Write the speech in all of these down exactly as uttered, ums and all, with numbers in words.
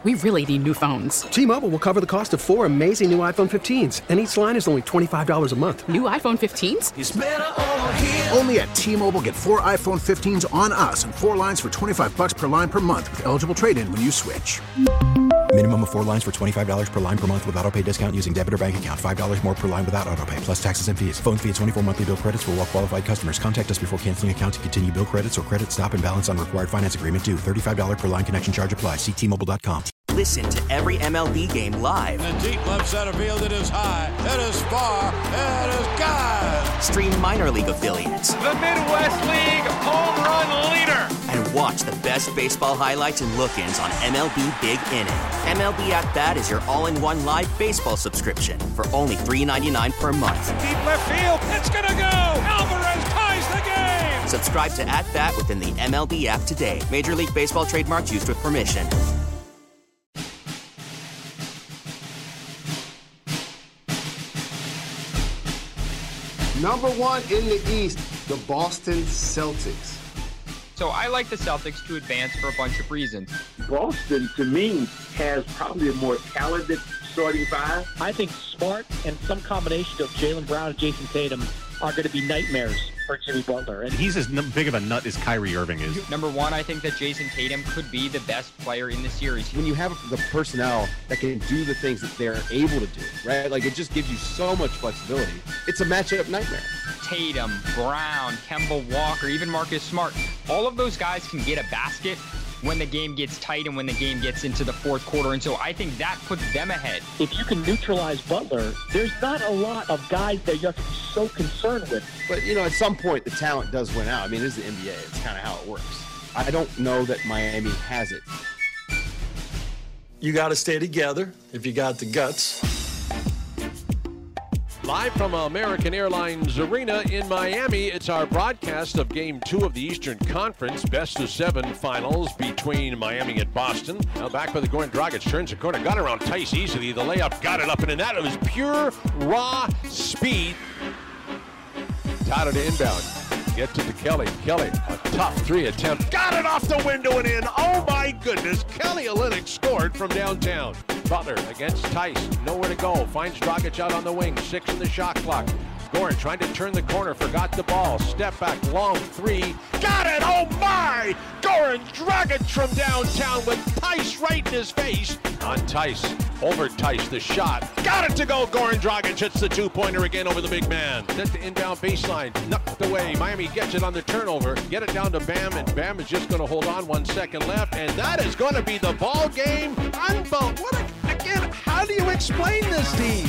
We really need new phones. T-Mobile will cover the cost of four amazing new iPhone fifteens, and each line is only twenty-five dollars a month. New iPhone fifteens? It's better over here. Only at T-Mobile, get four iPhone fifteens on us and four lines for twenty-five dollars per line per month with eligible trade-in when you switch. Minimum of four lines for twenty-five dollars per line per month with autopay discount using debit or bank account. five dollars more per line without autopay, plus taxes and fees. Phone fee at twenty-four monthly bill credits for well-qualified customers. Contact us before canceling account to continue bill credits or credit stop and balance on required finance agreement due. thirty-five dollars per line connection charge applies. See T Mobile dot com. Listen to every M L B game live. In the deep left center field, it is high, it is far, it is gone. Stream minor league affiliates. The Midwest League home run leader. And watch the best baseball highlights and look-ins on M L B Big Inning. M L B At Bat is your all-in-one live baseball subscription for only three dollars and ninety-nine cents per month. Deep left field, it's gonna go. Alvarez ties the game. Subscribe to At Bat within the M L B app today. Major League Baseball trademarks used with permission. Number one in the East, the Boston Celtics. So I like the Celtics to advance for a bunch of reasons. Boston, to me, has probably a more talented starting five. I think Smart and some combination of Jaylen Brown and Jason Tatum are going to be nightmares for Jimmy Butler. And he's as big of a nut as Kyrie Irving is. Number one, I think that Jason Tatum could be the best player in the series. When you have the personnel that can do the things that they're able to do, right? Like, it just gives you so much flexibility. It's a matchup nightmare. Tatum, Brown, Kemba Walker, even Marcus Smart. All of those guys can get a basket when the game gets tight and when the game gets into the fourth quarter. And so I think that puts them ahead. If you can neutralize Butler, there's not a lot of guys that you have to be so concerned with. But, you know, at some point, the talent does win out. I mean, it is the N B A. It's kind of how it works. I don't know that Miami has it. You got to stay together if you got the guts. Live from American Airlines Arena in Miami, it's our broadcast of Game two of the Eastern Conference Best of Seven Finals between Miami and Boston. Now back by the Goran Dragic, turns the corner, got around Tice easily. The layup got it up and in that. It was pure, raw speed. Tata to inbound. Get to the Kelly. Kelly, a tough three attempt. Got it off the window and in. Oh, my goodness. Kelly Olynyk scored from downtown. Butler against Tice. Nowhere to go. Finds Dragic out on the wing. Six in the shot clock. Goran trying to turn the corner. Forgot the ball. Step back. Long three. Got it. Oh, my. Goran Dragic from downtown with Tice right in his face. On Tice. Over Tice. The shot. Got it to go. Goran Dragic hits the two-pointer again over the big man. Set the inbound baseline. Knocked away. Miami gets it on the turnover. Get it down to Bam, and Bam is just going to hold on. One second left, and that is going to be the ball game. Unbelievable. What a, again, how do you explain this team?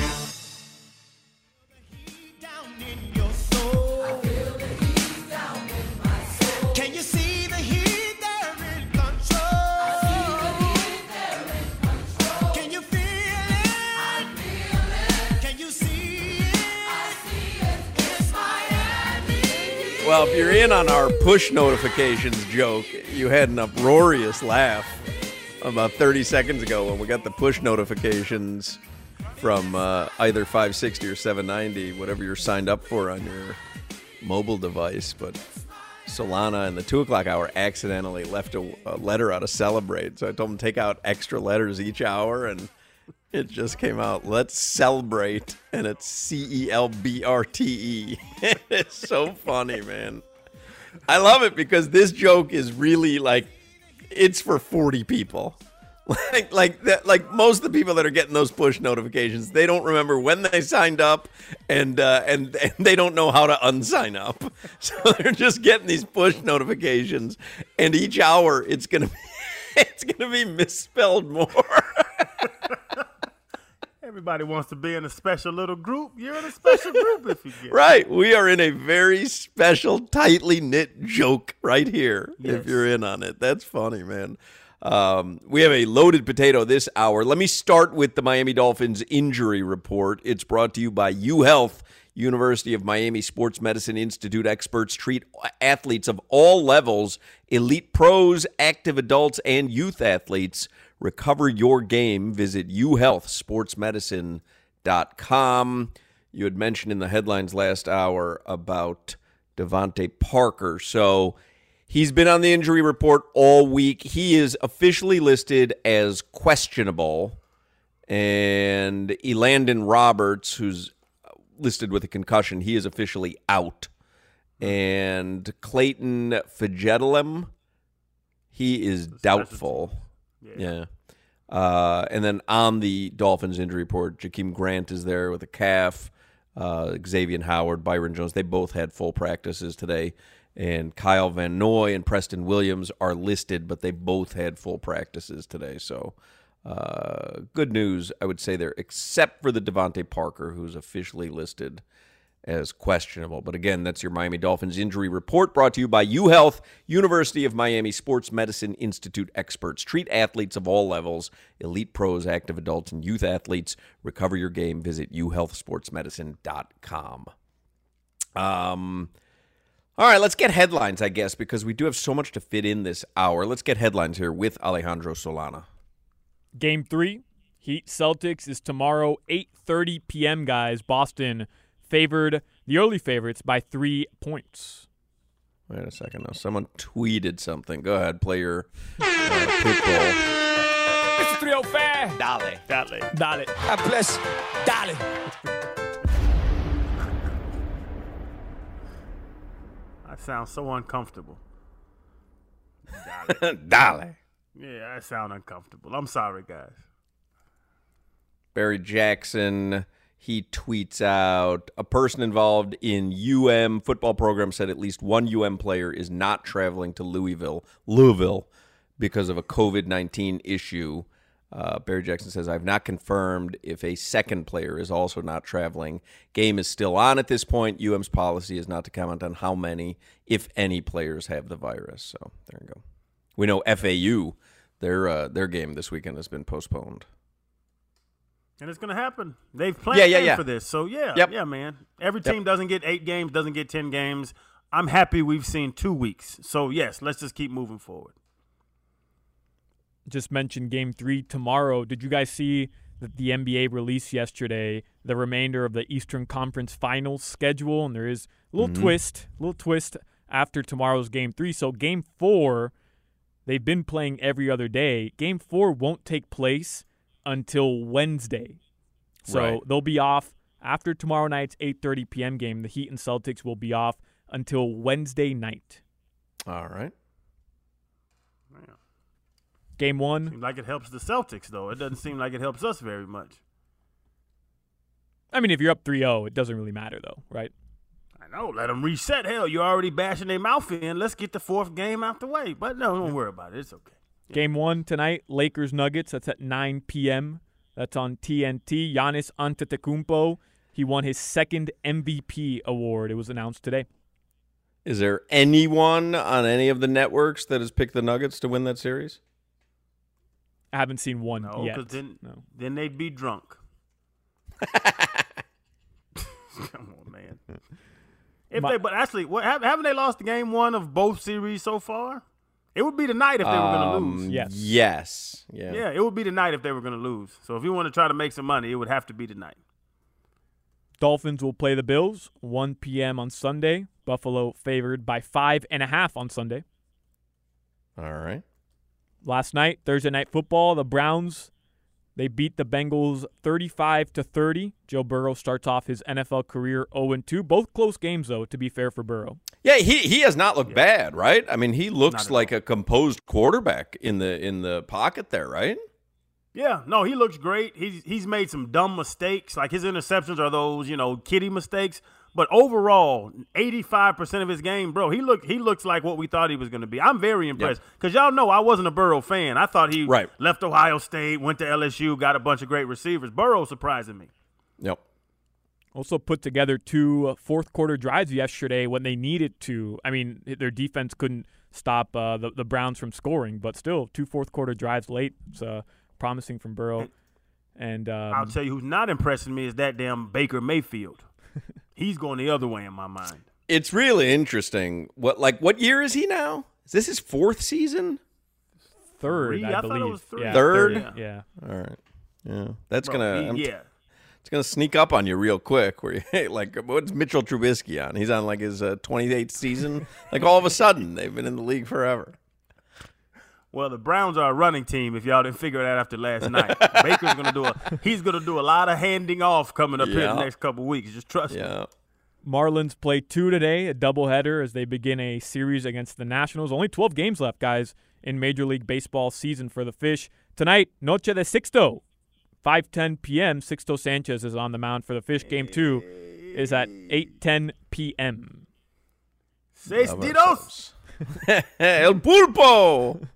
Well, if you're in on our push notifications joke, you had an uproarious laugh about thirty seconds ago when we got the push notifications from uh, either five sixty or seven ninety, whatever you're signed up for on your mobile device. But Solana in the two o'clock hour accidentally left a, a letter out of Celebrate. So I told him to take out extra letters each hour, and it just came out, let's celebrate, and it's C E L B R T E. It's so funny, man. I love it because this joke is really like, it's for forty people. Like like that, like most of the people that are getting those push notifications, they don't remember when they signed up, and uh, and, and they don't know how to unsign up. So they're just getting these push notifications, and each hour it's gonna be, it's gonna be misspelled more. Everybody wants to be in a special little group. You're in a special group if you get it. Right. We are in a very special, tightly knit joke right here, yes. If you're in on it. That's funny, man. Um, we have a loaded potato this hour. Let me start with the Miami Dolphins injury report. It's brought to you by UHealth, University of Miami Sports Medicine Institute. Experts treat athletes of all levels, elite pros, active adults, and youth athletes. Recover your game. Visit u health sports medicine dot com. You had mentioned in the headlines last hour about Devontae Parker. So He's been on the injury report all week. He is officially listed as questionable. And Elandon Roberts, who's listed with a concussion, he is officially out. And Clayton Fajedelem, he is doubtful. Yeah. yeah. Uh, and then on the Dolphins injury report, Jakeem Grant is there with a calf. Uh, Xavier Howard, Byron Jones, they both had full practices today. And Kyle Van Noy and Preston Williams are listed, but they both had full practices today. So uh, good news, I would say there, except for the Devontae Parker, who's officially listed as questionable. But again, that's your Miami Dolphins injury report, brought to you by UHealth, University of Miami Sports Medicine Institute experts. Treat athletes of all levels, elite pros, active adults, and youth athletes. Recover your game. Visit u health sports medicine dot com. Um, all right, let's get headlines, I guess, because we do have so much to fit in this hour. Let's get headlines here with Alejandro Solana. Game three, Heat Celtics is tomorrow, eight thirty p.m., guys. Boston favored, the early favorites, by three points. Wait a second now. Someone tweeted something. Go ahead, play your uh, pitbull. Mister three oh five. Dale. Dale. Dale. God bless. Dale. I sound so uncomfortable. Dale. Dale. Yeah, I sound uncomfortable. I'm sorry, guys. Barry Jackson, he tweets out, a person involved in U M football program said at least one U M player is not traveling to Louisville, Louisville because of a covid nineteen issue. Uh, Barry Jackson says, I've not confirmed if a second player is also not traveling. Game is still on at this point. U M's policy is not to comment on how many, if any, players have the virus. So there you go. We know F A U, their uh, their game this weekend has been postponed. And it's going to happen. They've planned yeah, yeah, yeah. for this. So, yeah, yep. yeah, man. Every team yep. doesn't get eight games, doesn't get ten games. I'm happy we've seen two weeks. So, yes, let's just keep moving forward. Just mentioned game three tomorrow. Did you guys see that the N B A released yesterday the remainder of the Eastern Conference Finals schedule? And there is a little mm-hmm. twist, a little twist after tomorrow's game three. So, game four, they've been playing every other day. Game four won't take place until Wednesday. So right. they'll be off after tomorrow night's eight thirty p.m. game. The Heat and Celtics will be off until Wednesday night. All right. Yeah. Game one. Seems like it helps the Celtics, though. It doesn't seem like it helps us very much. I mean, if you're up three oh, it doesn't really matter, though, right? I know. Let them reset. Hell, you're already bashing their mouth in. Let's get the fourth game out the way. But no, don't worry about it. It's okay. Game one tonight, Lakers-Nuggets. That's at nine p.m. That's on T N T. Giannis Antetokounmpo, he won his second M V P award. It was announced today. Is there anyone on any of the networks that has picked the Nuggets to win that series? I haven't seen one no, yet. Cause then, no, then they'd be drunk. Come on, man. If My, they, but actually, what haven't they lost the game one of both series so far? It would be tonight if they were going to um, lose. Yes. Yes. Yeah. Yeah, it would be tonight if they were going to lose. So if you want to try to make some money, it would have to be tonight. Dolphins will play the Bills, one p.m. on Sunday. Buffalo favored by five and a half on Sunday. All right. Last night, Thursday Night Football, the Browns, they beat the Bengals thirty-five to thirty. Joe Burrow starts off his N F L career oh and two. Both close games, though, to be fair for Burrow. Yeah, he he has not looked yeah. bad, right? I mean, he looks like all. a composed quarterback in the in the pocket there, right? Yeah, no, he looks great. He's he's made some dumb mistakes. Like his interceptions are those, you know, kiddie mistakes. But overall, eighty-five percent of his game, bro, he look he looks like what we thought he was going to be. I'm very impressed because yep. y'all know I wasn't a Burrow fan. I thought he right. left Ohio State, went to L S U, got a bunch of great receivers. Burrow surprising me. Yep. Also put together two fourth quarter drives yesterday when they needed to. I mean, their defense couldn't stop uh, the the Browns from scoring, but still two fourth quarter drives late. It's uh, promising from Burrow. And um, I'll tell you who's not impressing me is that damn Baker Mayfield. He's going the other way in my mind. It's really interesting. What like what year is he now? Is this his fourth season? Third, three? I, I believe. Thought it was three. Yeah, third? third? Yeah. All right. Yeah. That's Bro, gonna. he, yeah. It's going to sneak up on you real quick. Where you, hey, like, what's Mitchell Trubisky on? He's on like his uh, twenty-eighth season. Like all of a sudden, they've been in the league forever. Well, the Browns are a running team. If y'all didn't figure that out after last night, Baker's going to do a. He's going to do a lot of handing off coming up yeah. here in the next couple of weeks. Just trust yeah. me. Marlins play two today, a doubleheader as they begin a series against the Nationals. Only twelve games left, guys, in Major League Baseball season for the Fish. Tonight, Noche de Sixto, five ten p.m. Sixto Sanchez is on the mound for the Fish. Game two is at eight ten p.m. Sextidos. El Pulpo.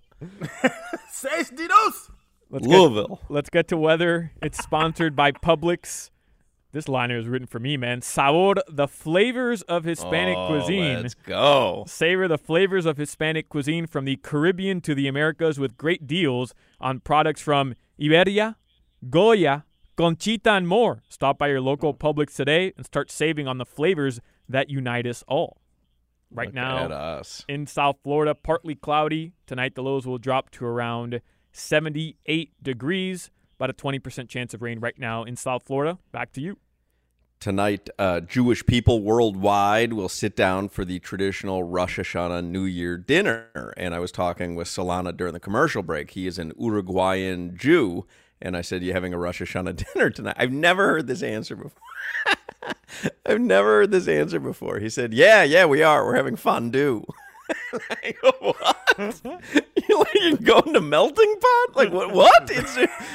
Sextidos. Let's Louisville. Get, let's get to weather. It's sponsored by Publix. This liner is written for me, man. Sabor, the flavors of Hispanic oh, cuisine. Let's go. Savor the flavors of Hispanic cuisine from the Caribbean to the Americas with great deals on products from Iberia, Goya, Conchita, and more. Stop by your local Publix today and start saving on the flavors that unite us all. Right Look now, at us. in South Florida, partly cloudy. Tonight, the lows will drop to around seventy-eight degrees. About a twenty percent chance of rain right now in South Florida. Back to you. Tonight, uh, Jewish people worldwide will sit down for the traditional Rosh Hashanah New Year dinner. And I was talking with Solana during the commercial break. He is an Uruguayan Jew. And I said, you having a Rosh Hashanah dinner tonight? I've never heard this answer before. I've never heard this answer before. He said, yeah, yeah, we are. We're having fondue. I go, what? You like you're going to melting pot? Like what? What? It's,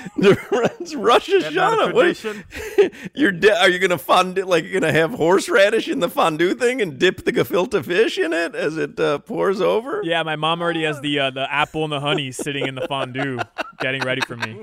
it's Rosh Hashanah. What? You're de- are you gonna fondue? Like you're gonna have horseradish in the fondue thing and dip the gefilte fish in it as it uh, pours over? Yeah, my mom already has the uh, the apple and the honey sitting in the fondue, getting ready for me.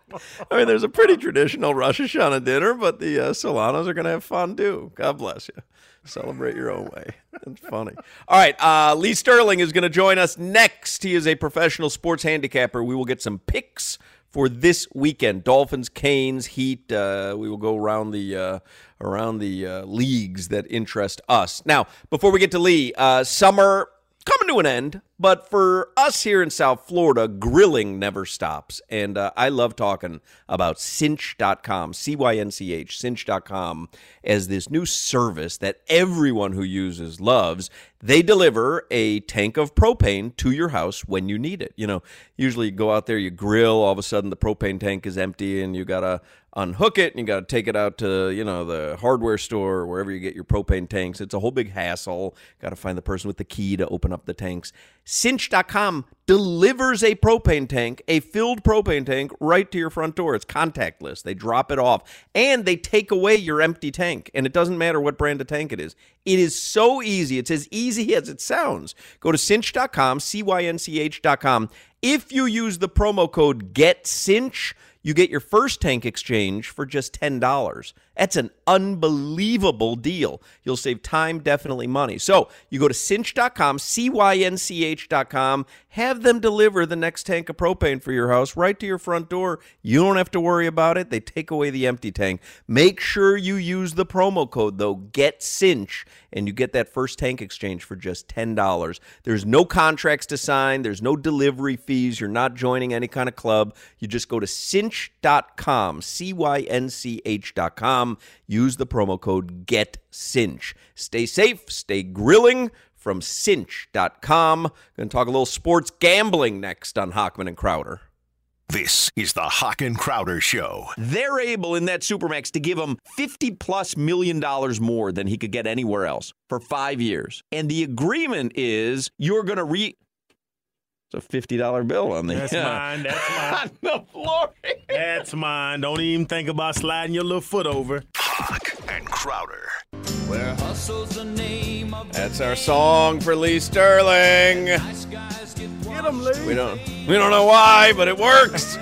I mean, there's a pretty traditional Rosh Hashanah dinner, but the uh, Solanas are gonna have fondue. God bless you. Celebrate your own way. That's funny. All right, uh, Lee Sterling is going to join us next. He is a professional sports handicapper. We will get some picks for this weekend. Dolphins, Canes, Heat. Uh, we will go around the uh, around the uh, leagues that interest us. Now, before we get to Lee, uh, summer coming to an end, but for us here in South Florida, grilling never stops. And uh, I love talking about cinch dot com, C Y N C H, cinch dot com, as this new service that everyone who uses loves. They deliver a tank of propane to your house when you need it. You know, usually you go out there, you grill, all of a sudden the propane tank is empty and you got to unhook it and you got to take it out to, you know, the hardware store or wherever you get your propane tanks. It's a whole big hassle. Got to find the person with the key to open up the tanks. cinch dot com delivers a propane tank, a filled propane tank, right to your front door. It's contactless. They drop it off, and they take away your empty tank, and it doesn't matter what brand of tank it is. It is so easy. It's as easy as it sounds. Go to cinch dot com, C Y N C H dot com. If you use the promo code GETCINCH, you get your first tank exchange for just ten dollars. That's an unbelievable deal. You'll save time, definitely money. So you go to cinch dot com, C Y N C H dot com, have them deliver the next tank of propane for your house right to your front door. You don't have to worry about it. They take away the empty tank. Make sure you use the promo code, though, GETCINCH, and you get that first tank exchange for just ten dollars. There's no contracts to sign. There's no delivery fees. You're not joining any kind of club. You just go to cinch dot com, C Y N C H dot com. Use the promo code GETCINCH. Stay safe, stay grilling from cinch dot com. Going to talk a little sports gambling next on Hochman and Crowder. This is the Hoch and Crowder Show. They're able in that Supermax to give him fifty plus million dollars more than he could get anywhere else for five years. And the agreement is you're going to re... It's a fifty dollar bill on the That's uh, mine. That's mine. on the floor. That's mine. Don't even think about sliding your little foot over. Hoch and Crowder. Where hustle's the name of That's our song for Lee Sterling. Nice guys get Get him, Lee. We don't we don't know why, but it works.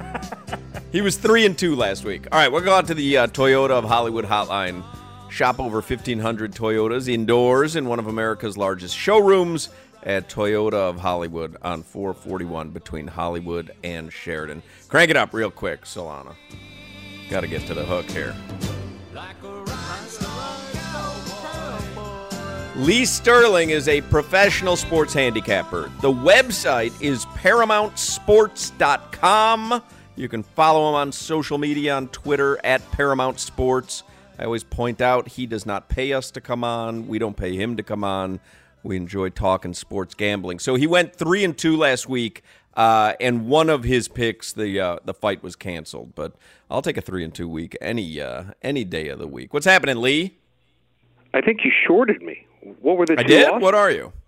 He was three and two last week. All right, we'll go out to the uh, Toyota of Hollywood hotline. Shop over fifteen hundred Toyotas indoors in one of America's largest showrooms at Toyota of Hollywood on four forty-one between Hollywood and Sheridan. Crank it up real quick, Solana. Got to get to the hook here. Lee Sterling is a professional sports handicapper. The website is paramount sports dot com. You can follow him on social media on Twitter at Paramount Sports. I always point out he does not pay us to come on. We don't pay him to come on. We enjoy talking sports gambling. So he went three and two last week, uh, and one of his picks, the uh, the fight was canceled. But I'll take a three and two week any uh, any day of the week. What's happening, Lee? I think you shorted me. What were the I two did. losses? What are you?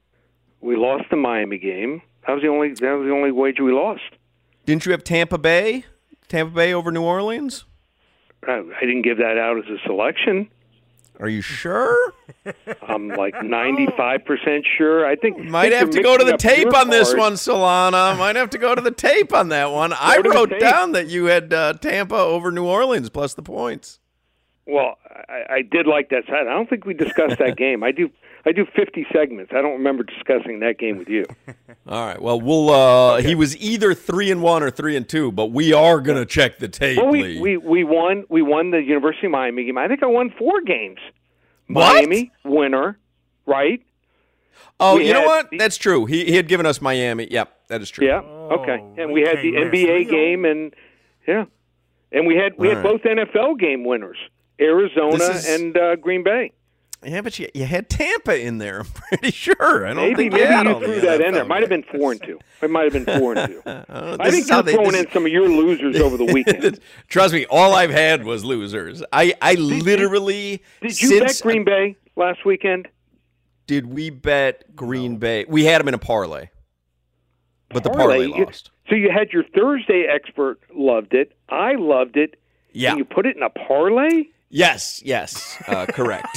We lost the Miami game. That was the only. That was the only wager we lost. Didn't you have Tampa Bay? Tampa Bay over New Orleans? I, I didn't give that out as a selection. Are you sure? I'm like ninety-five percent sure. I think Might think have to you're go to the mixing up tape your on this cards. one, Solana. Might have to go to the tape on that one. I to the wrote tape. down that you had uh, Tampa over New Orleans plus the points. Well, I, I did like that side. I don't think we discussed that game. I do. I do fifty segments. I don't remember discussing that game with you. All right. Well, we'll. Uh, okay. He was either three and one or three and two, but we are gonna check the tape. Well, we, Lee. we we won. We won the University of Miami game. I think I won four games. What? Miami winner, right? Oh, We you know had what? the- That's true. He he had given us Miami. Yep, that is true. Yeah. Okay. And we had the N B A game, and yeah, and we had we All had right. both N F L game winners, Arizona This is- and uh, Green Bay. Yeah, but you, you had Tampa in there. I'm pretty sure. I don't Maybe think maybe you had you all the threw that in there. N F L Might have been four and two. It might have been four and two. Uh, I this think is how you're they- throwing this in is- some of your losers over the weekend. Trust me, all I've had was losers. I, I literally Did you since bet Green Bay last weekend? Did we bet Green Bay? We had them in a parlay, but the parlay You- lost. So you had your Thursday expert loved it. I loved it. Yeah. And you put it in a parlay? Yes, yes, uh, correct.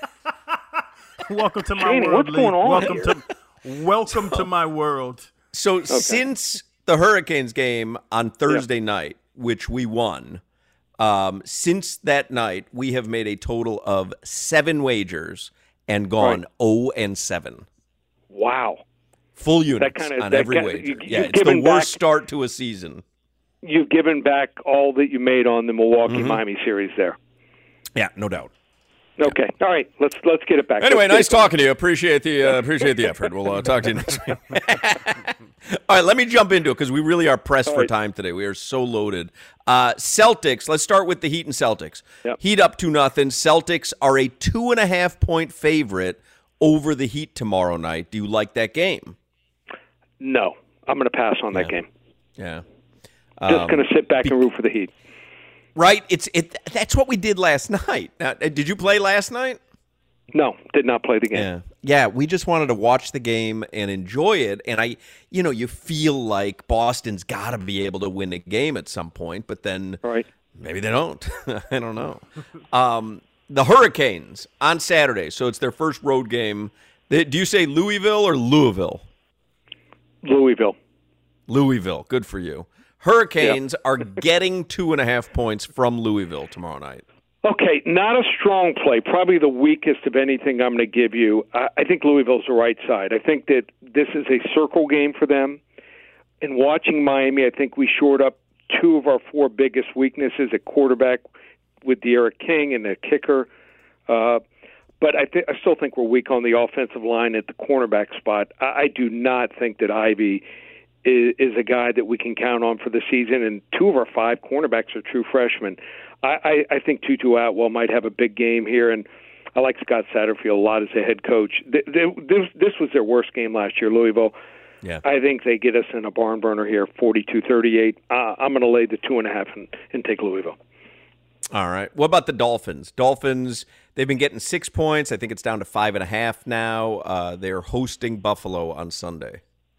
Welcome to my Janie, world. what's going Lee. on Welcome here? to welcome to my world. So since the Hurricanes game on Thursday night, which we won, um, since that night we have made a total of seven wagers and gone Right. zero and seven. Wow. Full units kinda- on that every kinda- wager. you- yeah, you've it's the given worst back- start to a season. You've given back all that you made on the Milwaukee Mhm. Miami series there. Yeah, no doubt. Okay. All right. Let's let's get it back. Anyway, Let's get nice it back. talking to you. Appreciate the uh, appreciate the effort. We'll uh, talk to you next week. All right, let me jump into it because we really are pressed All for right. time today. We are so loaded. Uh, Celtics. Let's start with the Heat and Celtics. Yep. Heat up two nothing. Celtics are a two and a half point favorite over the Heat tomorrow night. Do you like that game? No, I'm going to pass on that game. Yeah. Just Um, going to sit back and root for the Heat. Right. It's it. That's what we did last night. Now, uh, did you play last night? No, did not play the game. Yeah. Yeah, we just wanted to watch the game and enjoy it. And I, you know, you feel like Boston's got to be able to win a game at some point, but then right. maybe they don't. I don't know. Um, the Hurricanes on Saturday, so it's their first road game. They, do you say Louisville or Louisville? Louisville. Louisville. Good for you. Hurricanes are getting two and a half points from Louisville tomorrow night. Okay, not a strong play. Probably the weakest of anything I'm going to give you. I, I think Louisville's the right side. I think that this is a circle game for them. In watching Miami, I think we shored up two of our four biggest weaknesses at quarterback with De'Aaron King and the kicker. Uh, but I, th- I still think we're weak on the offensive line at the cornerback spot. I, I do not think that Ivy is, is a guy that we can count on for the season, and two of our five cornerbacks are true freshmen. I, I, I think Tutu Atwell might have a big game here, and I like Scott Satterfield a lot as a head coach. They, they, this, this was their worst game last year, Louisville. Yeah. I think they get us in a barn burner here, forty-two thirty-eight. Uh, I'm going to lay the two and a half and, and take Louisville. All right. What about the Dolphins? Dolphins, they've been getting six points. I think it's down to five and a half now. Uh, they're hosting Buffalo on Sunday.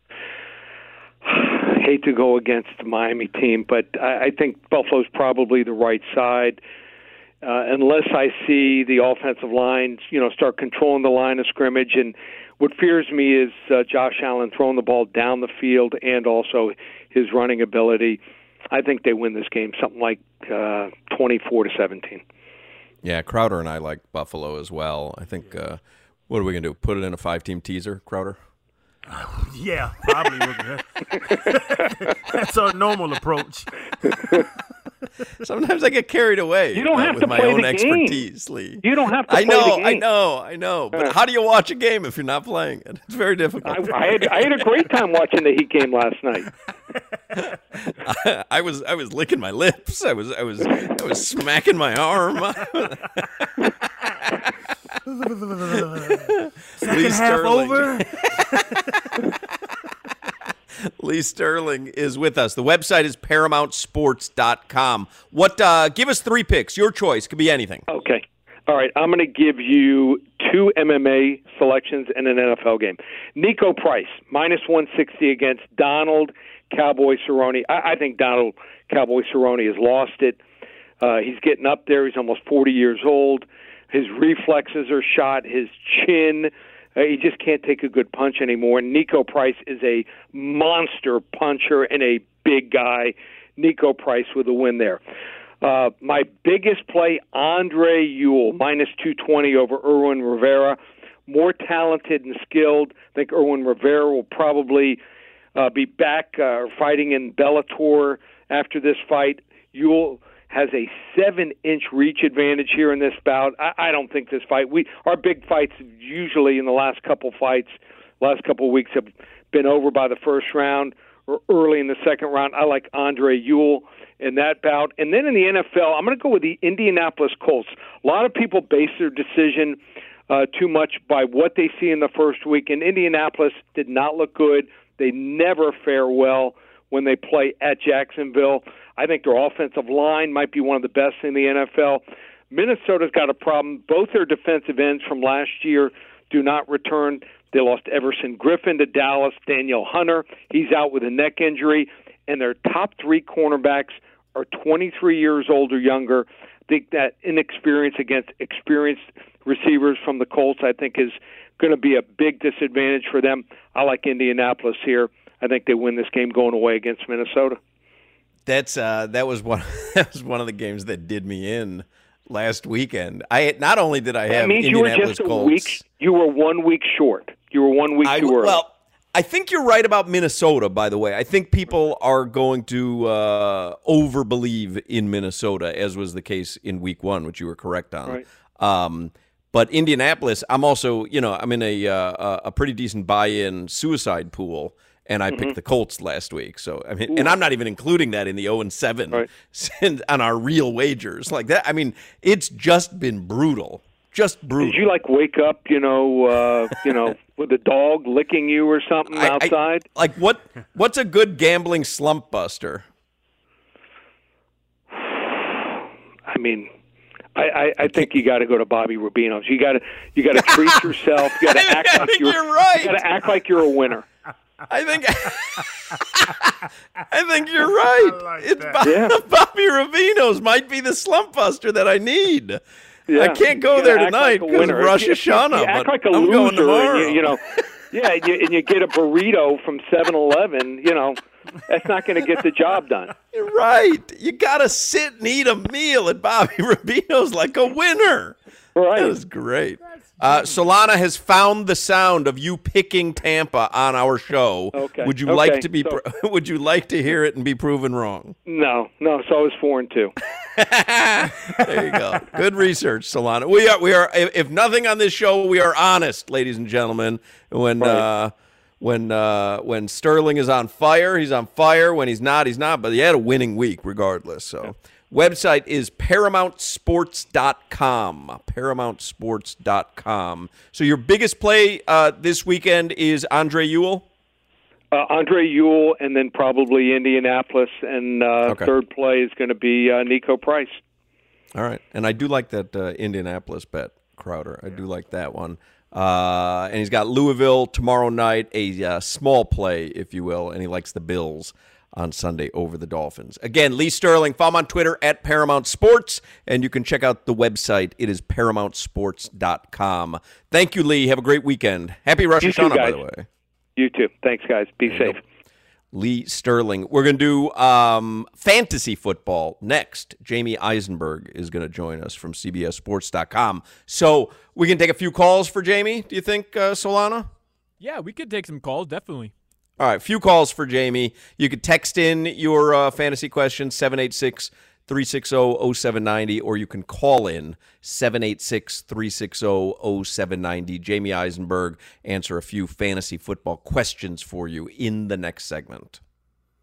I hate to go against the Miami team, but I, I think Buffalo's probably the right side. Uh, unless I see the offensive line, you know, start controlling the line of scrimmage. And what fears me is uh, Josh Allen throwing the ball down the field and also his running ability. I think they win this game something like uh, twenty-four to seventeen. Yeah, Crowder and I like Buffalo as well. I think, uh, what are we going to do? Put it in a five-team teaser, Crowder? Yeah, probably. That's our normal approach. Sometimes I get carried away. You don't uh, have with to my play own the expertise, game. Lee. You don't have to I play know, the game. I know, I know. But how do you watch a game if you're not playing it? It's very difficult. I, I, had, I had a great time watching the Heat game last night. I, I was I was licking my lips. I was I was I was smacking my arm. Second half over. Lee Sterling is with us. The website is paramount sports dot com. What? Uh, give us three picks. Your choice. Could be anything. Okay. All right. I'm going to give you two M M A selections and an N F L game. Nico Price, minus one sixty against Donald Cowboy Cerrone. I, I think Donald Cowboy Cerrone has lost it. Uh, he's getting up there. He's almost forty years old. His reflexes are shot. His chin, uh, he just can't take a good punch anymore. Nico Price is a monster puncher and a big guy. Nico Price with a win there. Uh, my biggest play, Andre Ewell, minus two twenty over Irwin Rivera. More talented and skilled. I think Irwin Rivera will probably uh, be back uh, fighting in Bellator after this fight. Ewell has a seven-inch reach advantage here in this bout. I, I don't think this fight. We our big fights usually in the last couple fights, last couple weeks have been over by the first round or early in the second round. I like Andre Ewell in that bout. And then in the N F L, I'm going to go with the Indianapolis Colts. A lot of people base their decision uh, too much by what they see in the first week, and Indianapolis did not look good. They never fare well when they play at Jacksonville. I think their offensive line might be one of the best in the N F L. Minnesota's got a problem. Both their defensive ends from last year do not return. They lost Everson Griffin to Dallas. Daniel Hunter, he's out with a neck injury. And their top three cornerbacks are twenty-three years old or younger. I think that inexperience against experienced receivers from the Colts, I think, is going to be a big disadvantage for them. I like Indianapolis here. I think they win this game going away against Minnesota. That's uh, that was one. That was one of the games that did me in last weekend. I not only did I have that means Indianapolis you were just a Colts, week. You were one week short. You were one week I, too early. Well, I think you're right about Minnesota. By the way, I think people are going to uh, overbelieve in Minnesota, as was the case in Week One, which you were correct on. Right. Um, but Indianapolis, I'm also, you know, I'm in a uh, a pretty decent buy-in suicide pool. And I picked mm-hmm. the Colts last week, so I mean, Ooh. and I'm not even including that in the oh and seven right. on our real wagers like that. I mean, it's just been brutal, just brutal. Did you like wake up, you know, uh, you know, with a dog licking you or something I, outside? I, like what? What's a good gambling slump buster? I mean, I, I, I think you got to go to Bobby Rubino's. You got to you got to treat yourself. You got to act I like think you're, you're right. You got to act like you're a winner. I think I think you're right. Like it's that. Bob, Yeah. Bobby Ravino's might be the slump buster that I need. Yeah. I can't go You there gotta act tonight like a because winner. of Rosh If you- if you Hashanah. act but like a I'm going loser, tomorrow. and you, you know, yeah, and you, and you get a burrito from seven eleven, you know, that's not going to get the job done. You're right. You got to sit and eat a meal at Bobby Rubino's like a winner. Right. That was great. Uh, Solana has found the sound of you picking Tampa on our show. Okay. Would you Okay. like to be? So- Pro- would you like to hear it and be proven wrong? No, no, so I was four and two. There you go. Good research, Solana. We are. We are. If nothing on this show, we are honest, ladies and gentlemen. When Right. uh, when uh, when Sterling is on fire, he's on fire. When he's not, he's not. But he had a winning week, regardless. So. Yeah. Website is paramount sports dot com. paramount sports dot com. So your biggest play uh, this weekend is Andre Ewell? Uh, Andre Ewell, and then probably Indianapolis, and uh, Okay. third play is going to be uh, Nico Price. All right. And I do like that uh, Indianapolis bet, Crowder. I do like that one. Uh, and he's got Louisville tomorrow night, a uh, small play, if you will, and he likes the Bills on Sunday over the Dolphins. Again, Lee Sterling, follow him on Twitter at Paramount Sports, and you can check out the website. It is paramount sports dot com. Thank you, Lee. Have a great weekend. Happy Rosh You too, Hashanah, by guys. the way. You too. Thanks, guys. Be There you safe. go. Lee Sterling. We're going to do um, fantasy football next. Jamie Eisenberg is going to join us from C B S sports dot com. So we can take a few calls for Jamie, do you think, uh, Solana? Yeah, we could take some calls, definitely. All right, few calls for Jamie. You could text in your uh, fantasy questions, seven eight six, three six zero, zero seven nine zero, or you can call in seven eight six, three six zero, zero seven nine zero. Jamie Eisenberg answer a few fantasy football questions for you in the next segment.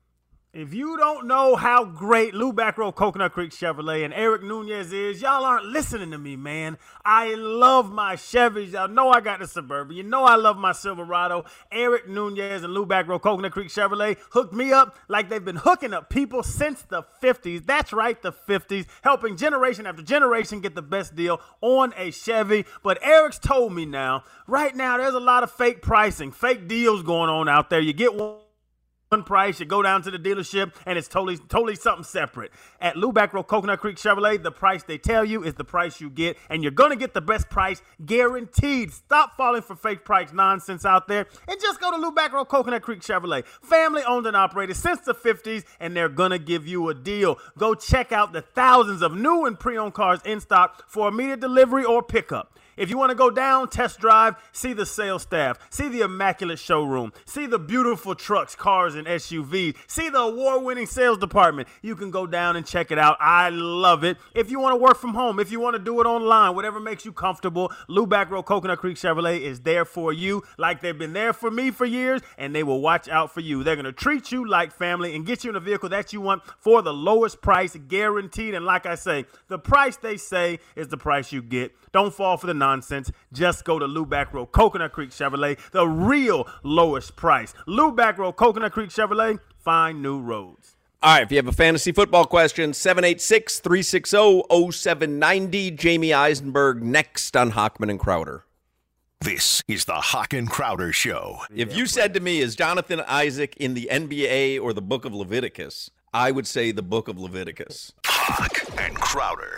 If you don't know how great Lou Back Row Coconut Creek Chevrolet and Eric Nunez is, y'all aren't listening to me, man. I love my Chevys. Y'all know I got the Suburban. You know I love my Silverado. Eric Nunez and Lou Back Row Coconut Creek Chevrolet hooked me up like they've been hooking up people since the fifties. That's right, the fifties, helping generation after generation get the best deal on a Chevy. But Eric's told me now, right now, there's a lot of fake pricing, fake deals going on out there. You get one. One price, you go down to the dealership, and it's totally totally something separate. At Lou Back Row Coconut Creek Chevrolet, the price they tell you is the price you get, and you're going to get the best price guaranteed. Stop falling for fake price nonsense out there, and just go to Lou Back Row Coconut Creek Chevrolet. Family owned and operated since the fifties, and they're going to give you a deal. Go check out the thousands of new and pre-owned cars in stock for immediate delivery or pickup. If you want to go down, test drive, see the sales staff, see the immaculate showroom, see the beautiful trucks, cars, and S U Vs, see the award-winning sales department, you can go down and check it out. I love it. If you want to work from home, if you want to do it online, whatever makes you comfortable, Lou Back Row Coconut Creek Chevrolet is there for you like they've been there for me for years, and they will watch out for you. They're going to treat you like family and get you in a vehicle that you want for the lowest price guaranteed. And like I say, the price they say is the price you get. Don't fall for the nonsense. Just go to Lou Back Row Coconut Creek Chevrolet, the real lowest price. Lou Back Row Coconut Creek Chevrolet, find new roads. All right, if you have a fantasy football question, seven eight six, three six zero, zero seven nine zero. Jamie Eisenberg next on Hockman and Crowder. This is the Hawk and Crowder Show. If you said to me, is Jonathan Isaac in the N B A or the book of Leviticus, I would say the book of Leviticus. Hawk and Crowder.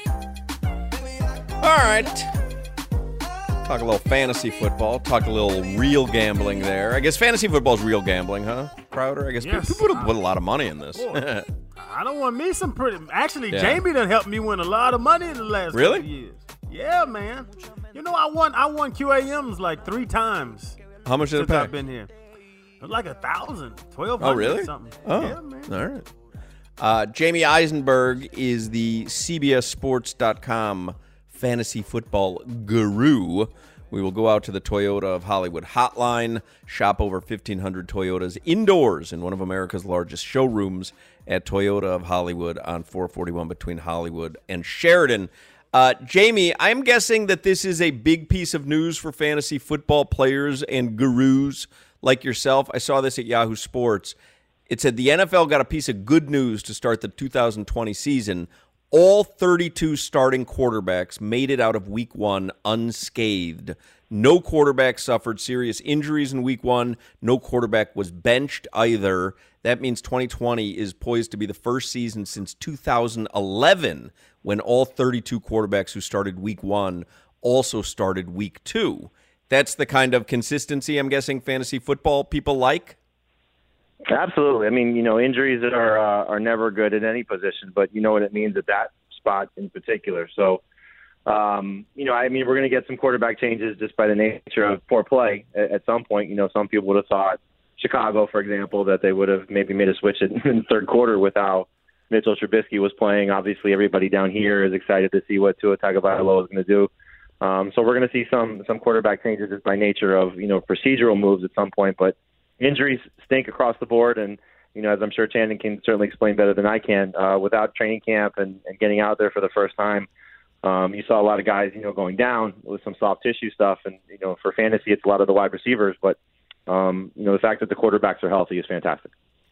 All right. Talk a little fantasy football. Talk a little real gambling there. I guess fantasy football is real gambling, huh, Crowder? I guess yes. people put a, put a lot of money in this. I don't want me some pretty. Actually, yeah. Jamie done helped me win a lot of money in the last really? couple years. Yeah, man. You know, I won. I won Q A Ms like three times. How much did since it pay? I've been here. It was like a thousand, twelve hundred. Oh, really? Something. Oh, yeah, man. All right. Uh, Jamie Eisenberg is the C B S Sports dot com fantasy football guru. We will go out to the Toyota of Hollywood hotline, shop over fifteen hundred Toyotas indoors in one of America's largest showrooms at Toyota of Hollywood on four forty-one between Hollywood and Sheridan. Uh, Jamie, I'm guessing that this is a big piece of news for fantasy football players and gurus like yourself. I saw this at Yahoo Sports. It said the N F L got a piece of good news to start the two thousand twenty season. All thirty-two starting quarterbacks made it out of week one unscathed. No quarterback suffered serious injuries in week one. No quarterback was benched either. That means twenty twenty is poised to be the first season since two thousand eleven when all thirty-two quarterbacks who started week one also started week two. That's the kind of consistency I'm guessing fantasy football people like? Absolutely. I mean, you know, injuries are uh, are never good at any position, but you know what it means at that spot in particular. So, um, you know, I mean, we're going to get some quarterback changes just by the nature of poor play at, at some point. You know, some people would have thought Chicago, for example, that they would have maybe made a switch in, in the third quarter with how Mitchell Trubisky was playing. Obviously, everybody down here is excited to see what Tua Tagovailoa is going to do. Um, so we're going to see some some quarterback changes just by nature of, you know, procedural moves at some point, but injuries stink across the board, and, you know, as I'm sure Channing can certainly explain better than I can, uh, without training camp and, and getting out there for the first time, um, you saw a lot of guys, you know, going down with some soft tissue stuff, and, you know, for fantasy, it's a lot of the wide receivers, but, um, you know, the fact that the quarterbacks are healthy is fantastic.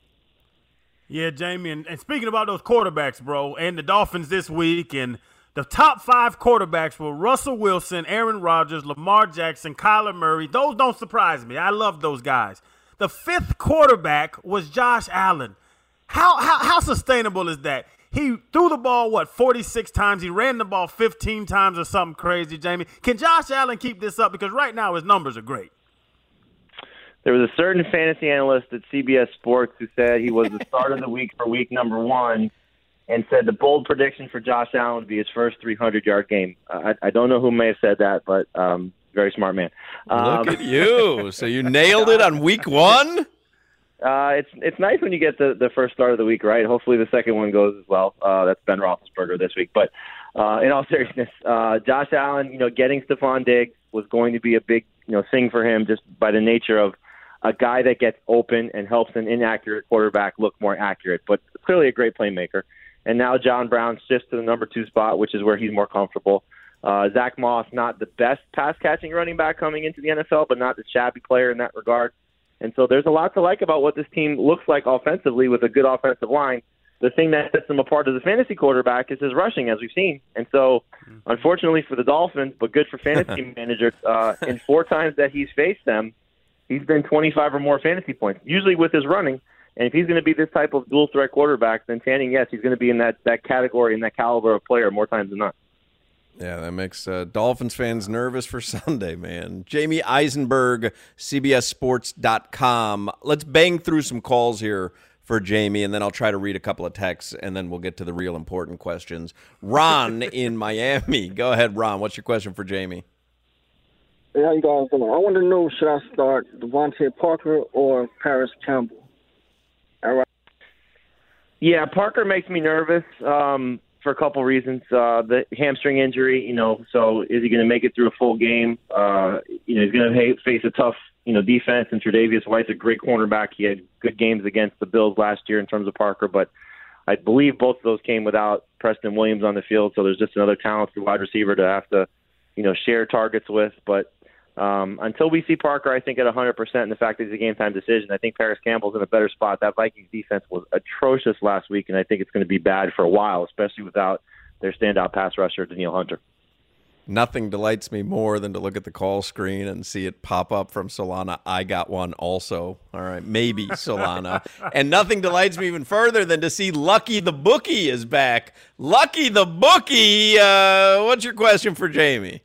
Yeah, Jamie, and, and speaking about those quarterbacks, bro, and the Dolphins this week, and the top five quarterbacks were Russell Wilson, Aaron Rodgers, Lamar Jackson, Kyler Murray. Those don't surprise me. I love those guys. The fifth quarterback was Josh Allen. How, how how sustainable is that? He threw the ball, what, forty-six times? He ran the ball fifteen times or something crazy, Jamie. Can Josh Allen keep this up? Because right now his numbers are great. There was a certain fantasy analyst at C B S Sports who said he was the start of the week for week number one and said the bold prediction for Josh Allen would be his first three hundred-yard game. Uh, I, I don't know who may have said that, but um, – very smart man. Um, Look at you. So you nailed it on week one? Uh, it's it's nice when you get the, the first start of the week right. Hopefully the second one goes as well. Uh, that's Ben Roethlisberger this week. But uh, in all seriousness, uh, Josh Allen, you know, getting Stephon Diggs was going to be a big, you know, thing for him just by the nature of a guy that gets open and helps an inaccurate quarterback look more accurate, but clearly a great playmaker. And now John Brown shifts to the number two spot, which is where he's more comfortable. Uh, Zach Moss, not the best pass-catching running back coming into the N F L, but not the shabby player in that regard. And so there's a lot to like about what this team looks like offensively with a good offensive line. The thing that sets them apart as a fantasy quarterback is his rushing, as we've seen. And so, unfortunately for the Dolphins, but good for fantasy managers, uh, in four times that he's faced them, he's been twenty-five or more fantasy points, usually with his running. And if he's going to be this type of dual-threat quarterback, then Tanning, yes, he's going to be in that, that category, in that caliber of player more times than not. Yeah, that makes uh, Dolphins fans nervous for Sunday, man. Jamie Eisenberg, C B S Sports dot com. Let's bang through some calls here for Jamie, and then I'll try to read a couple of texts, and then we'll get to the real important questions. Ron in Miami. Go ahead, Ron. What's your question for Jamie? Hey, how you guys doing? I want to know, should I start Devontae Parker or Paris Campbell? All right. Yeah, Parker makes me nervous um, for a couple reasons. Uh, the hamstring injury, you know, so is he going to make it through a full game? Uh, you know, he's going to face a tough, you know, defense, and Tre'Davious White's a great cornerback. He had good games against the Bills last year in terms of Parker, but I believe both of those came without Preston Williams on the field, so there's just another talented wide receiver to have to, you know, share targets with. But um, until we see Parker, I think at one hundred percent, and the fact that he's a game-time decision, I think Paris Campbell's in a better spot. That Vikings defense was atrocious last week, and I think it's going to be bad for a while, especially without their standout pass rusher, Danielle Hunter. Nothing delights me more than to look at the call screen and see it pop up from Solana. I got one also. All right, maybe Solana. And nothing delights me even further than to see Lucky the Bookie is back. Lucky the Bookie, uh, what's your question for Jamie?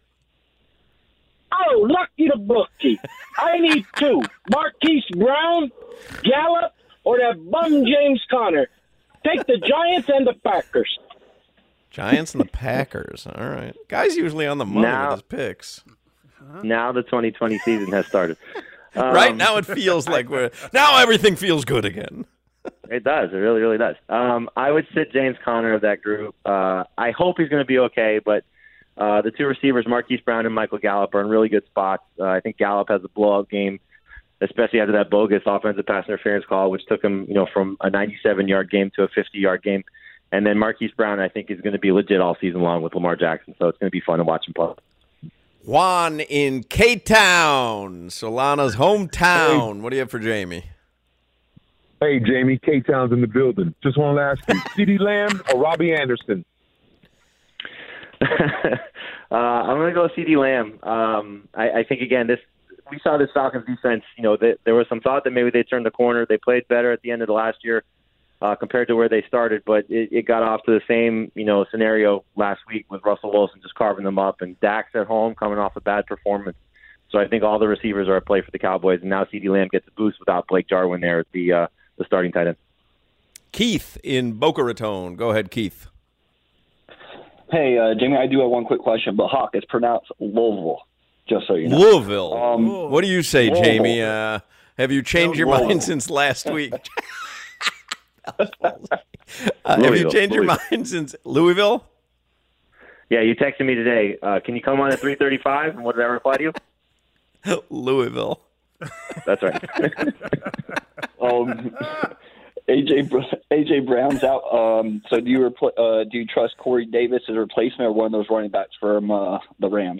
Oh, Lucky the Bookie. I need two. Marquise Brown, Gallup, or that bum James Conner. Take the Giants and the Packers. Giants and the Packers. All right. Guy's usually on the money Now- with his picks. Now the twenty twenty season has started. Um, Right now it feels like we're now everything feels good again. It does. It really, really does. Um, I would sit James Conner of that group. Uh, I hope he's going to be okay, but uh, the two receivers, Marquise Brown and Michael Gallup, are in really good spots. Uh, I think Gallup has a blowout game, especially after that bogus offensive pass interference call, which took him, you know, from a ninety-seven-yard game to a fifty-yard game. And then Marquise Brown, I think, is going to be legit all season long with Lamar Jackson, so it's going to be fun to watch him play. Juan in K-Town, Solana's hometown. What do you have for Jamie? Hey, Jamie, K-Town's in the building. Just want to ask you, CeeDee Lamb or Robbie Anderson? uh, I'm going to go CeeDee Lamb. Um, I, I think, again, this we saw this Falcons defense, you know, that there was some thought that maybe they turned the corner. They played better at the end of the last year uh, compared to where they started, but it, it got off to the same, you know, scenario last week with Russell Wilson just carving them up, and Dak's at home coming off a bad performance. So I think all the receivers are at play for the Cowboys, and now CeeDee Lamb gets a boost without Blake Jarwin there at the uh, the starting tight end. Keith in Boca Raton. Go ahead, Keith. Hey, uh, Jamie, I do have one quick question, but Hawk, it's pronounced Louisville, just so you know. Louisville. Um, what do you say, Louisville. Jamie? Uh, have you changed your Louisville. mind since last week? uh, have you changed your mind since Louisville? Yeah, you texted me today. Uh, can you come on at three thirty-five? And what did I reply to you? Louisville. That's right. um, A J Br- A J Brown's out. Um, so do you repl- uh, do you trust Corey Davis as a replacement or one of those running backs from uh, the Rams?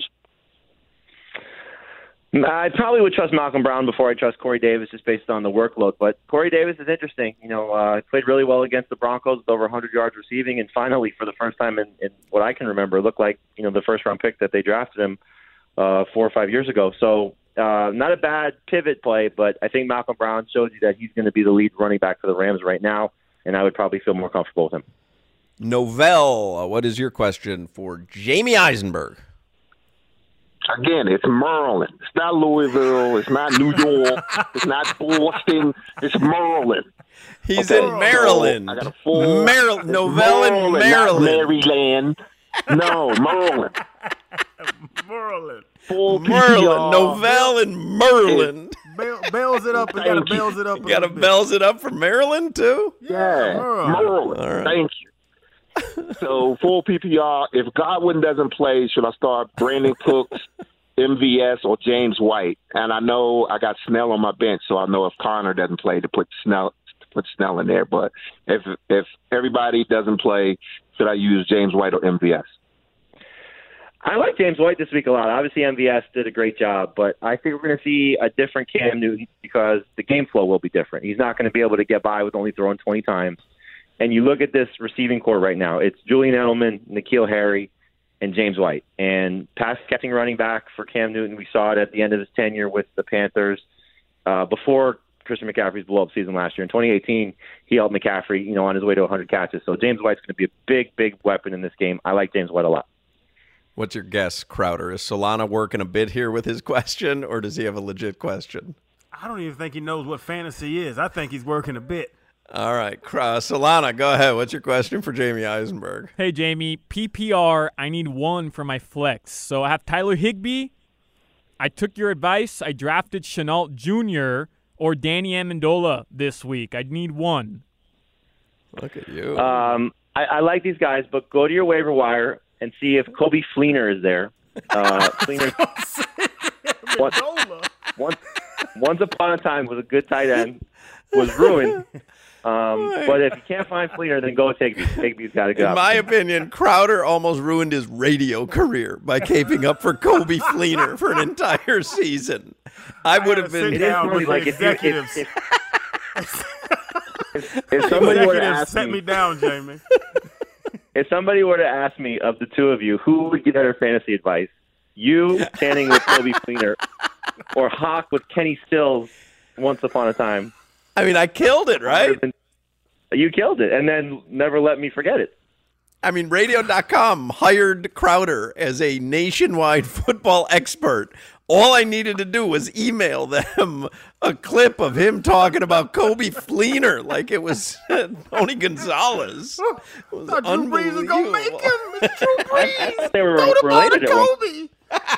I probably would trust Malcolm Brown before I trust Corey Davis, just based on the workload. But Corey Davis is interesting. You know, uh, played really well against the Broncos with over one hundred yards receiving, and finally, for the first time in, in what I can remember, it looked like, you know, the first round pick that they drafted him uh, four or five years ago. So uh, not a bad pivot play, but I think Malcolm Brown shows you that he's going to be the lead running back for the Rams right now, and I would probably feel more comfortable with him. Novell, what is your question for Jamie Eisenberg? Again, it's Maryland. It's not Louisville. It's not New York. It's not Boston. It's Maryland. He's Okay, in Maryland. So I got a full Maryland. it's Novell in Maryland, Maryland. not Maryland. No, Maryland. Maryland. Full Maryland. P R. Novell in Maryland. Bail, bails it up and got to bails it up. You got to bells it up for Maryland, too? Yeah, Maryland. Maryland. All right. Thank you. So full P P R. If Godwin doesn't play, should I start Brandon Cooks M V S or James White. And I know I got Snell on my bench, so I know if Connor doesn't play to put Snell to put Snell in there. But if if everybody doesn't play, should I use James White or M V S? I like James White this week a lot. Obviously, M V S did a great job, but I think we're going to see a different Cam Newton because the game flow will be different. He's not going to be able to get by with only throwing twenty times. And you look at this receiving core right now, it's Julian Edelman, N'Keal Harry, and James White. And pass-catching running back for Cam Newton, we saw it at the end of his tenure with the Panthers uh, before Christian McCaffrey's blow-up season last year. In twenty eighteen, he held McCaffrey, you know, on his way to one hundred catches. So James White's going to be a big, big weapon in this game. I like James White a lot. What's your guess, Crowder? Is Solana working a bit here with his question, or does he have a legit question? I don't even think he knows what fantasy is. I think he's working a bit. All right. Uh, Solana, go ahead. What's your question for Jamie Eisenberg? Hey, Jamie. P P R, I need one for my flex. So I have Tyler Higbee. I took your advice. I drafted Shenault Junior or Danny Amendola this week. I need one. Look at you. Um, I, I like these guys, but go to your waiver wire and see if Kobe Fleener is there. Uh, Fleener, once, once, once upon a time was a good tight end, was ruined. Um, but if you can't find Fleener, then go with Higbee. Higbee's got a good In my opinion, Crowder almost ruined his radio career by caping up for Kobe Fleener for an entire season. I would have been. It is funny, like if, you, if, if, if, if somebody were to ask set me down, Jamie. If somebody were to ask me of the two of you, who would get better fantasy advice? You standing with Kobe Fleener or Hawk with Kenny Stills once upon a time? I mean, I killed it, right? You killed it, and then never let me forget it. I mean, radio dot com hired Crowder as a nationwide football expert. All I needed to do was email them a clip of him talking about Kobe Fleener like it was Tony Gonzalez. It was Drew Brees was going to make him. It's Drew Brees. They were throw the ball related to Kobe.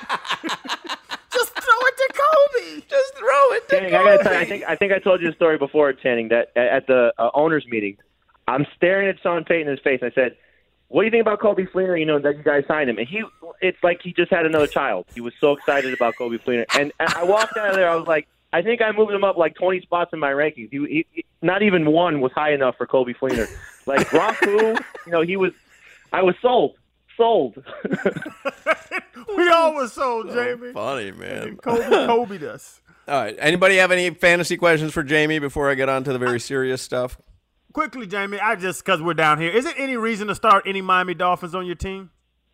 Just throw it to Kobe. Just throw it to Channing, Kobe. I gotta tell you, I think I think I told you the story before, Channing, that at the uh, owners meeting, I'm staring at Sean Payton in his face, and I said, "What do you think about Kobe Fleener? You know that you guys signed him." And he, it's like he just had another child. He was so excited about Kobe Fleener, and, and I walked out of there. I was like, I think I moved him up like twenty spots in my rankings. He, he not even one was high enough for Kobe Fleener. Like Gronk, you know, he was. I was sold. Sold. We all were sold, Jamie. Funny, man. Kobe, Kobe'd us. All right. Anybody have any fantasy questions for Jamie before I get on to the very serious stuff? Quickly, Jamie, I just, because we're down here, is there any reason to start any Miami Dolphins on your team?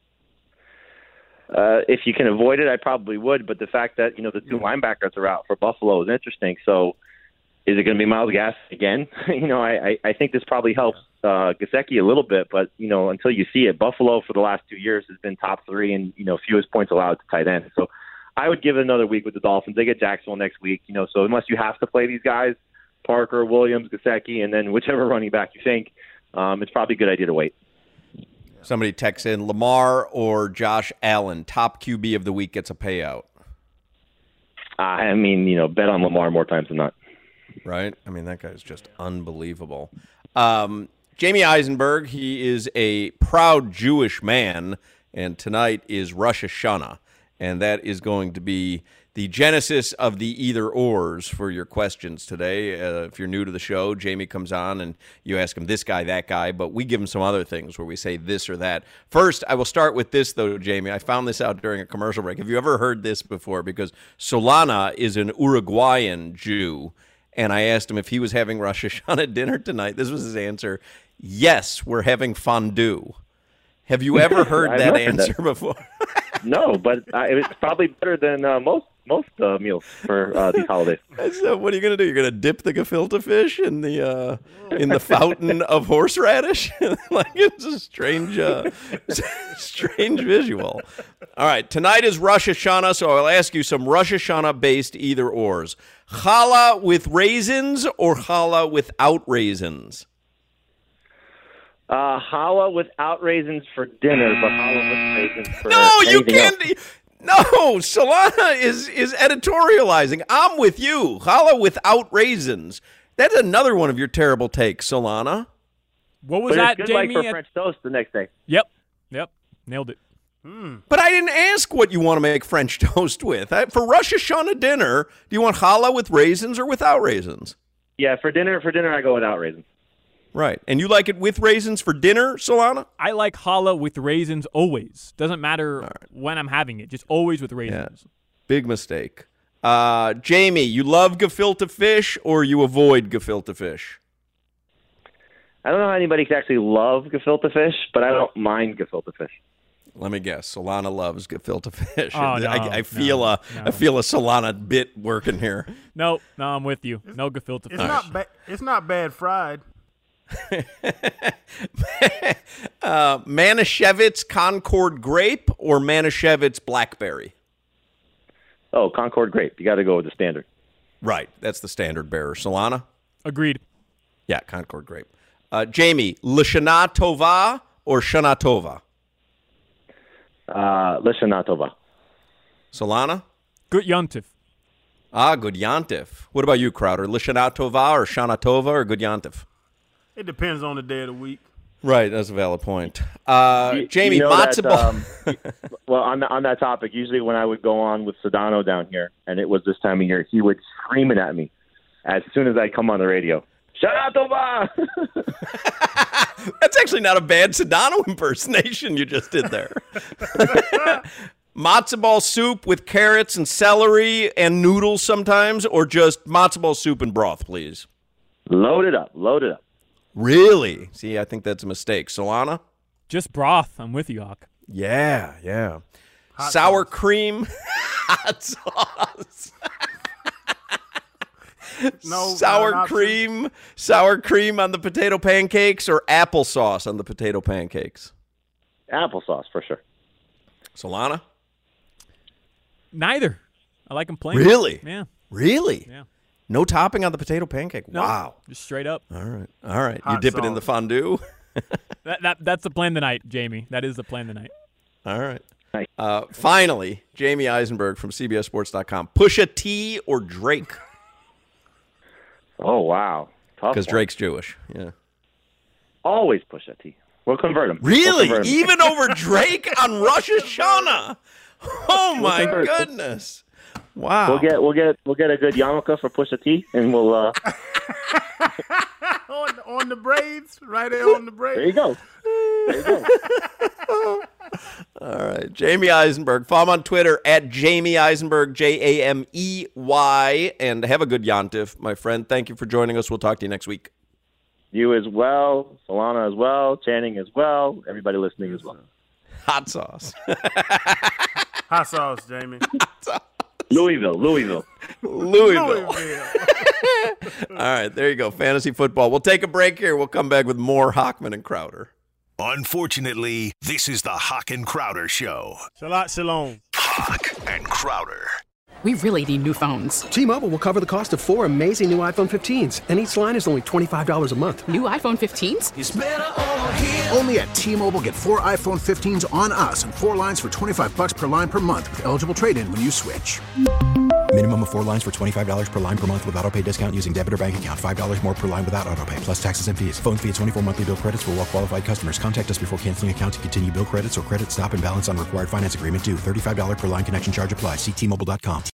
Uh, if you can avoid it, I probably would. But the fact that, you know, the two linebackers are out for Buffalo is interesting. So is it going to be Myles Gaskin again? you know, I, I, I think this probably helps uh, Gesicki a little bit. But, you know, until you see it, Buffalo for the last two years has been top three and, you know, fewest points allowed to tight end. So I would give it another week with the Dolphins. They get Jacksonville next week, you know, so unless you have to play these guys, Parker, Williams, Gesicki, and then whichever running back you think, um, it's probably a good idea to wait. Somebody texts in, Lamar or Josh Allen, top Q B of the week gets a payout. Uh, I mean, you know, bet on Lamar more times than not. Right? I mean, that guy's just unbelievable. Um, Jamie Eisenberg, he is a proud Jewish man, and tonight is Rosh Hashanah, and that is going to be the genesis of the either-ors for your questions today. Uh, if you're new to the show, Jamie comes on and you ask him this guy, that guy, but we give him some other things where we say this or that. First, I will start with this, though, Jamie. I found this out during a commercial break. Have you ever heard this before? Because Solana is an Uruguayan Jew, and I asked him if he was having Rosh Hashanah dinner tonight. This was his answer. Yes, we're having fondue. Have you ever heard that answer that. before? No, but uh, it's probably better than uh, most most uh, meals for uh, these holidays. So what are you going to do? You're going to dip the gefilte fish in the uh, in the fountain of horseradish? Like it's a strange, uh, strange visual. All right, tonight is Rosh Hashanah, so I'll ask you some Rosh Hashanah-based either-ors. Challah with raisins or challah without raisins? Uh, challah without raisins for dinner, but challah with raisins for No, you can't. Else. No, Solana is is editorializing. I'm with you. Challah without raisins. That's another one of your terrible takes, Solana. What was but that, it's good Jamie? Like for French toast the next day. Yep, yep, nailed it. Hmm. But I didn't ask what you want to make French toast with. I, for Rosh Hashanah dinner, do you want challah with raisins or without raisins? Yeah, for dinner, for dinner I go without raisins. Right. And you like it with raisins for dinner, Solana? I like challah with raisins always. Doesn't matter right. when I'm having it. Just always with raisins. Yeah. Big mistake. Uh, Jamie, you love gefilte fish or you avoid gefilte fish? I don't know how anybody can actually love gefilte fish, but I don't mind gefilte fish. Let me guess. Solana loves gefilte fish. Oh, no, I, I feel no, a no. I feel a Solana bit working here. No, no, I'm with you. No gefilte fish. It's not bad. It's not bad fried. uh, Manischewitz Concord grape or Manischewitz blackberry? Oh, Concord grape. You got to go with the standard. Right. That's the standard bearer. Solana? Agreed. Yeah, Concord grape. Uh, Jamie, L'Shana Tova or Shana Tova? Uh, L'Shana Tova. Solana? Good Yontif. Ah, Good Yontif. What about you, Crowder? L'Shana Tova or Shana Tova or Good Yontif? It depends on the day of the week. Right, that's a valid point. Uh, you, Jamie, you know matzo that, ball. Um, well, on the, on that topic, usually when I would go on with Sedano down here, and it was this time of year, he would scream it at me as soon as I come on the radio. Shana Tova! That's actually not a bad Sedano impersonation you just did there. Matzo ball soup with carrots and celery and noodles sometimes, or just matzo ball soup and broth, please? Load it up. Load it up. Really? See, I think that's a mistake. Solana? Just broth. I'm with you, Hawk. Yeah, yeah. Hot Sour sauce. cream, hot sauce. No, sour not cream, sour cream on the potato pancakes, or applesauce on the potato pancakes? Applesauce, for sure. Solana? Neither. I like them plain. Really? Yeah. Really? Yeah. No topping on the potato pancake? No, Wow. just straight up. All right. All right. Hot you dip sauce. it in the fondue? That, that That's the plan tonight, Jamie. That is the plan tonight. All right. Uh, finally, Jamie Eisenberg from C B S Sports dot com. Pusha T or Drake? Oh, wow. Tough Because one. Drake's Jewish. Yeah. Always Pusha T. We'll convert him. Really? We'll convert him. Even over Drake on Rosh Hashanah? Oh, my We'll convert. goodness. Wow. We'll get we'll get we'll get a good yarmulke for Pusha T, and we'll uh, on, on the braids, right there on the braids. there you go. There you go. All right. Jamie Eisenberg. Follow him on Twitter at Jamie Eisenberg, J A M E Y. And have a good Yontif, my friend. Thank you for joining us. We'll talk to you next week. You as well, Solana as well, Channing as well, everybody listening as well. Hot sauce. Hot sauce, Jamie. Louisville, Louisville. Louisville. Louisville. All right. There you go. Fantasy football. We'll take a break here. We'll come back with more Hockman and Crowder. Unfortunately, this is the Hawk and Crowder Show. Shabbat shalom. Hawk and Crowder. We really need new phones. T-Mobile will cover the cost of four amazing new iPhone fifteens, and each line is only twenty-five dollars a month. New iPhone fifteens? It's better over here. Only at T-Mobile, get four iPhone fifteens on us and four lines for twenty-five dollars per line per month with eligible trade-in when you switch. Minimum of four lines for twenty-five dollars per line per month with autopay discount using debit or bank account. five dollars more per line without autopay, plus taxes and fees. Phone fee at twenty-four monthly bill credits for well-qualified customers. Contact us before canceling account to continue bill credits or credit stop and balance on required finance agreement due. thirty-five dollars per line connection charge applies. See T Mobile dot com.